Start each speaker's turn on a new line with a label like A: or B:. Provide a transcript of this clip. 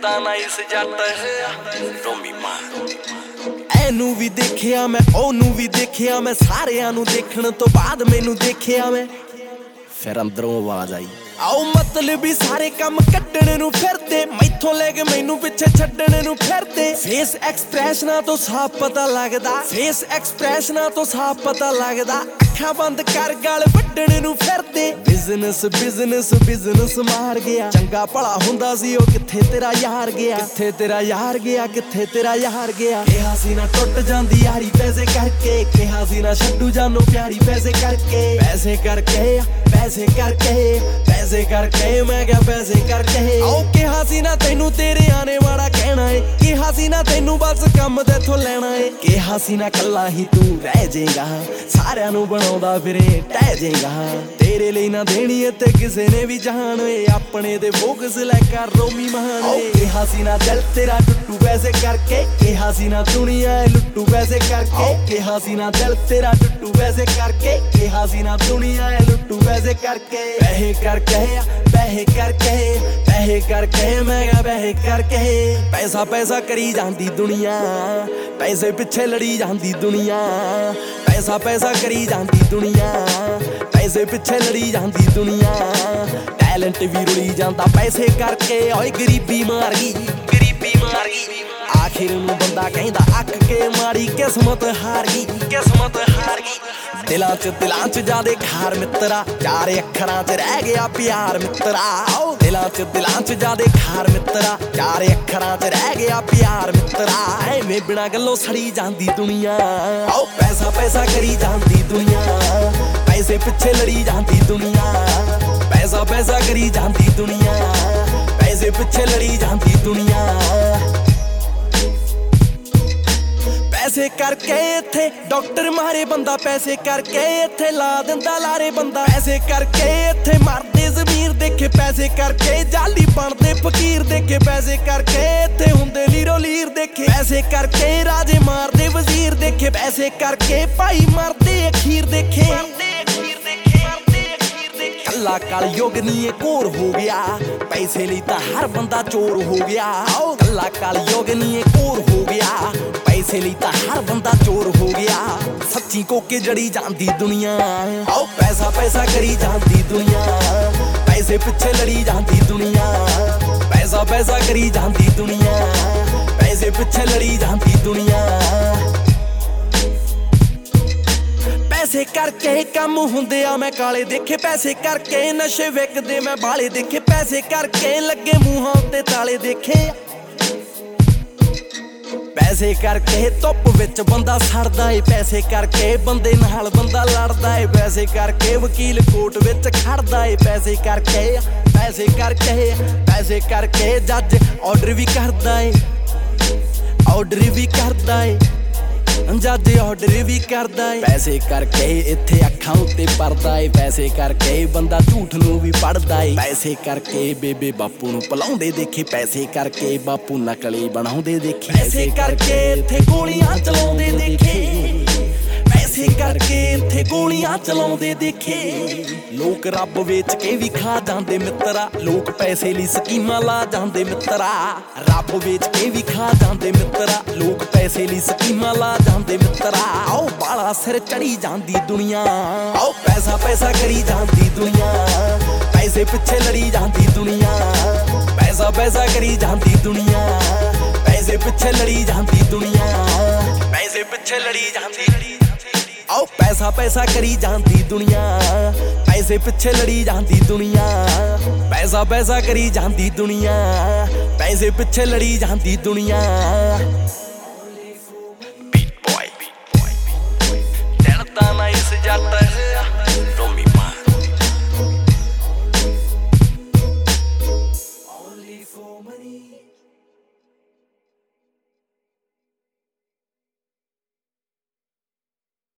A: ਕਿੱਦਾਂ ਨਾਈਸ ਜੱਟ ਰੋਮੀ ਮਾਂ
B: ਐਨੂੰ ਵੀ ਦੇਖਿਆ ਮੈਂ ਉਹਨੂੰ ਵੀ ਦੇਖਿਆ ਮੈਂ ਸਾਰਿਆਂ ਨੂੰ ਦੇਖਣ ਤੋਂ ਬਾਅਦ ਮੈਨੂੰ ਦੇਖਿਆ ਮੈਂ ਫਿਰ ਅੰਦਰੋਂ ਆਵਾਜ਼ ਆਈ ਆਓ ਮਤਲਬ ਵੀ ਸਾਰੇ ਕੰਮ ਕੱਢਣ ਨੂੰ ਫਿਰਦੇ ਮੈਥੋਂ ਲੈ ਕੇ ਮੈਨੂੰ ਪਿੱਛੇ ਛੱਡਣ ਨੂੰ ਫਿਰਦੇ ਫੇਸ ਐਕਸਪ੍ਰੈਸ਼ਨਾਂ ਤੋਂ ਸਾਫ਼ ਪਤਾ ਲੱਗਦਾ ਫੇਸ ਐਕਸਪ੍ਰੈਸ਼ਨਾਂ ਤੋਂ ਸਾਫ਼ ਪਤਾ ਲੱਗਦਾ ਅੱਖਾਂ ਬੰਦ ਕਰ ਗਲ ਵੱਢਣ ਨੂੰ ਫਿਰਦੇ ਬਿਜ਼ਨਸ ਮਾਰ ਗਿਆ ਚੰਗਾ ਭਲਾ ਹੁੰਦਾ ਸੀ ਉਹ ਕਿੱਥੇ ਤੇਰਾ ਯਾਰ ਗਿਆ ਕਿੱਥੇ ਤੇਰਾ ਯਾਰ ਗਿਆ ਕਿੱਥੇ ਤੇਰਾ ਯਾਰ ਗਿਆ ਕਿਹਾ ਸੀ ਨਾ ਟੁੱਟ ਜਾਂਦੀ ਯਾਰੀ ਪੈਸੇ ਕਰਕੇ ਕਿਹਾ ਸੀ ਨਾ ਛੱਡੂ ਜਾਨੋ ਪਿਆਰੀ ਪੈਸੇ ਕਰਕੇ ਪੈਸੇ ਕਰਕੇ ਪੈਸੇ ਕਰਕੇ ਪੈਸੇ ਕਰਕੇ ਮੈਂ ਕਿਹਾ ਪੈਸੇ ਕਰਕੇ ਆਓ ਕਿਹਾ ਸੀ ਨਾ ਤੈਨੂੰ ਤੇਰੇ ਆਣੇ ਵਾਲਾ ਕਹਿਣਾ ਏ ਕਿਹਾ ਸੀ ਨਾ ਤੈਨੂੰ ਬਸ ਕੰਮ ਤੇਥੋਂ ਲੈਣਾ ਏ ਕਿਹਾ ਸੀ ਨਾ ਕੱਲਾ ਹੀ ਤੂੰ ਰਹਿ ਜਾਏਗਾ ਸਾਰਿਆਂ ਨੂੰ ਬਣਾਉਂਦਾ ਫਿਰੇ ਟਹਿ ਜਾਏਗਾ ਤੇਰੇ ਲਈ ਨਾ ਦੇਣੀ ਏ ਤੇ ਕਿਸੇ ਨੇ ਵੀ ਜਾਣ ਏ ਆਪਣੇ ਤੇ ਫੋਕਸ ਲੈ ਕਰ ਰੋਮੀ ਮਹਾਨ ਏ ਕਿਹਾ ਸੀ ਨਾ ਦਿਲ ਤੇਰਾ ਟੁੱਟੂ ਪੈਸੇ ਕਰਕੇ ਕਿਹਾ ਸੀ ਨਾ ਦੁਨੀਆ ਲੁੱਟੂ ਪੈਸੇ ਕਰਕੇ ਕਿਹਾ ਸੀ ਨਾ ਦਿਲ ਤੇਰਾ ਟੁੱਟੂ ਪੈਸੇ ਕਰਕੇ ਕਿਹਾ ਸੀ ਨਾ ਦੁਨੀਆ ਲੁੱਟੂ ਪੈਸੇ ਕਰਕੇ ਪੈਸੇ ਕਰਕੇ ਪੈਸੇ ਕਰਕੇ ਪੈਸੇ ਕਰਕੇ ਮੈਂ ਕਿਹਾ ਪੈਸੇ ਕਰਕੇ ਪੈਸਾ ਪੈਸਾ ਕਰੀ ਜਾਂਦੀ ਦੁਨੀਆ ਪੈਸੇ ਪਿੱਛੇ ਲੜੀ ਜਾਂਦੀ ਦੁਨੀਆ ਪੈਸਾ ਪੈਸਾ ਕਰੀ ਜਾਂਦੀ ਦੁਨੀਆ ਪੈਸੇ ਪਿੱਛੇ ਲੜੀ ਜਾਂਦੀ ਦੁਨੀਆ ਟੈਲੈਂਟ ਵੀ ਰੁਲੀ ਜਾਂਦਾ ਪੈਸੇ ਕਰਕੇ ਓਏ ਗਰੀਬੀ ਮਾਰ ਗਈ ਆਖਿਰ ਨੂੰ ਬੰਦਾ ਕਹਿੰਦਾ ਅੱਕ ਕੇ ਮਾਰੀ ਕਿਸਮਤ ਹਾਰ ਗਈ ਦਿਲਾਂ ਚ ਜਾਦੇ ਖਾਰ ਮਿੱਤਰਾ ਚਾਰ ਅੱਖਰਾਂ ਚ ਰਹਿ ਗਿਆ ਪਿਆਰ ਮਿੱਤਰਾ ਦਿਲਾਂ ਚ ਜਾਦੇ ਖਾਰ ਮਿੱਤਰਾ ਚਾਰ ਅੱਖਰਾਂ ਚ ਰਹਿ ਗਿਆ ਪਿਆਰ ਮਿੱਤਰਾ ਐਵੇਂ ਬਿਨਾਂ ਗੱਲੋਂ ਸੜੀ ਜਾਂਦੀ ਦੁਨੀਆ ਪੈਸਾ ਪੈਸਾ ਕਰੀ ਜਾਂਦੀ ਦੁਨੀਆ ਪੈਸੇ ਪਿੱਛੇ ਲੜੀ ਜਾਂਦੀ ਦੁਨੀਆ ਪੈਸਾ ਪੈਸਾ ਕਰੀ ਜਾਂਦੀ ਦੁਨੀਆ ਪੈਸੇ ਪਿੱਛੇ ਲੜੀ ਜਾਂਦੀ ਦੁਨੀਆ ਪੈਸੇ ਕਰਕੇ ਇੱਥੇ ਡਾਕਟਰ ਮਾਰੇ ਬੰਦਾ ਪੈਸੇ ਕਰਕੇ ਇੱਥੇ ਲਾ ਦਿੰਦਾ ਲਾਰੇ ਬੰਦਾ ਪੈਸੇ ਕਰਕੇ ਇੱਥੇ ਮਰਦੇ ਜ਼ਮੀਰ ਦੇਖੇ ਪੈਸੇ ਕਰਕੇ ਜਾਲੀ ਬਣਦੇ ਫਕੀਰ ਦੇਖੇ ਪੈਸੇ ਕਰਕੇ ਇੱਥੇ ਹੁੰਦੇ ਲੀਰੋ ਲੀਰ ਦੇਖੇ ਪੈਸੇ ਕਰਕੇ ਰਾਜੇ ਮਾਰਦੇ ਵਜ਼ੀਰ ਦੇਖੇ ਪੈਸੇ ਕਰਕੇ ਭਾਈ ਮਰਦੇ ਅਖੀਰ ਦੇਖੇ ਕੱਲਾ ਕਲ ਯੁੱਗ ਨੀ ਇਹ ਘੋਰ ਹੋ ਗਿਆ ਪੈਸੇ ਲਈ ਤਾਂ ਹਰ ਬੰਦਾ ਚੋਰ ਹੋ ਗਿਆ ਕੱਲਾ ਕਲ ਯੁੱਗ ਨੀ ਇਹ ਘੋਰ ਹੋ ਗਿਆ ਪੈਸੇ ਲਈ ਤਾਂ ਹਰ ਬੰਦਾ ਚੋਰ ਹੋ ਗਿਆ ਸੱਚੀ ਕੋਕੇ ਜੜੀ ਜਾਂਦੀ ਦੁਨੀਆ ਪੈਸਾ ਪੈਸਾ ਕਰੀ ਜਾਂਦੀ ਦੁਨੀਆ ਪੈਸੇ ਪਿੱਛੇ ਲੜੀ ਜਾਂਦੀ ਦੁਨੀਆ ਪੈਸਾ ਪੈਸਾ ਕਰੀ ਜਾਂਦੀ ਦੁਨੀਆ ਪੈਸੇ ਪਿੱਛੇ ਲੜੀ ਜਾਂਦੀ ਦੁਨੀਆ ਪੈਸੇ ਕਰਕੇ ਕੰਮ ਹੁੰਦੇ ਆ ਮੈਂ ਕਾਲੇ ਦੇਖੇ ਪੈਸੇ ਕਰਕੇ ਨਸ਼ੇ ਵਿਕਦੇ ਮੈਂ ਬਾਲੇ ਦੇਖੇ ਪੈਸੇ ਕਰਕੇ ਲੱਗੇ ਮੂੰਹਾਂ ਉੱਤੇ ਤਾਲੇ ਦੇਖੇ ਪੈਸੇ ਕਰਕੇ ਧੁੱਪ ਵਿੱਚ ਬੰਦਾ ਸੜਦਾ ਏ ਪੈਸੇ ਕਰਕੇ ਬੰਦੇ ਨਾਲ ਬੰਦਾ ਲੜਦਾ ਏ ਪੈਸੇ ਕਰਕੇ ਵਕੀਲ ਕੋਰਟ ਵਿੱਚ ਖੜਦਾ ਏ ਪੈਸੇ ਕਰਕੇ ਪੈਸੇ ਕਰਕੇ ਪੈਸੇ ਕਰਕੇ ਜੱਜ ਆਰਡਰ ਵੀ ਕਰਦਾ ਏ ਜੱਜ ਆਰਡਰ ਵੀ ਕਰਦਾ ਏ ਪੈਸੇ ਕਰਕੇ ਇੱਥੇ ਅੱਖਾਂ ਉੱਤੇ ਪਰਦਾ ਏ ਪੈਸੇ ਕਰਕੇ ਬੰਦਾ ਝੂਠ ਨੂੰ ਵੀ ਪੜਦਾ ਏ ਪੈਸੇ ਕਰਕੇ ਬੇਬੇ ਬਾਪੂ ਨੂੰ ਭੁਲਾਉਂਦੇ ਦੇਖੇ ਪੈਸੇ ਕਰਕੇ ਬਾਪੂ ਨਕਲੀ ਬਣਾਉਂਦੇ ਦੇਖੇ ਪੈਸੇ ਕਰਕੇ ਇੱਥੇ ਗੋਲੀਆਂ ਚਲਾਉਂਦੇ ਦੇਖੇ ਪੈਸੇ ਕਰਕੇ ਇੱਥੇ ਗੋਲੀਆਂ ਚਲਾਉਂਦੇ ਦੇਖੇ ਲੋਕ ਰੱਬ ਵੇਚ ਕੇ ਵੀ ਖਾ ਜਾਂਦੇ ਮਿੱਤਰਾ ਲੋਕ ਪੈਸੇ ਲਈ ਸਕੀਮਾਂ ਲਾ ਜਾਂਦੇ ਮਿੱਤਰਾ ਰੱਬ ਵੇਚ ਕੇ ਵੀ ਖਾ ਜਾਂਦੇ ਮਿੱਤਰਾ ਲੋਕ ਪੈਸੇ ਲਈ ਸਕੀਮਾਂ ਲਾ ਜਾਂਦੇ ਮਿੱਤਰਾ ਬਾਲਾ ਸਿਰ ਚੜੀ ਜਾਂਦੀ ਦੁਨੀਆ ਪੈਸਾ ਪੈਸਾ ਕਰੀ ਜਾਂਦੀ ਦੁਨੀਆ ਪੈਸੇ ਪਿੱਛੇ ਲੜੀ ਜਾਂਦੀ ਦੁਨੀਆ ਪੈਸਾ ਪੈਸਾ ਕਰੀ ਜਾਂਦੀ ਦੁਨੀਆ ਪੈਸੇ ਪਿੱਛੇ ਲੜੀ ਜਾਂਦੀ ਦੁਨੀਆ ਪੈਸੇ ਪਿੱਛੇ ਲੜੀ ਜਾਂਦੀ ਪੈਸਾ ਪੈਸਾ ਕਰੀ ਜਾਂਦੀ ਦੁਨੀਆ ਪੈਸੇ ਪਿੱਛੇ ਲੜੀ ਜਾਂਦੀ ਦੁਨੀਆ ਪੈਸਾ ਪੈਸਾ ਕਰੀ ਜਾਂਦੀ ਦੁਨੀਆ ਪੈਸੇ ਪਿੱਛੇ ਲੜੀ ਜਾਂਦੀ ਦੁਨੀਆ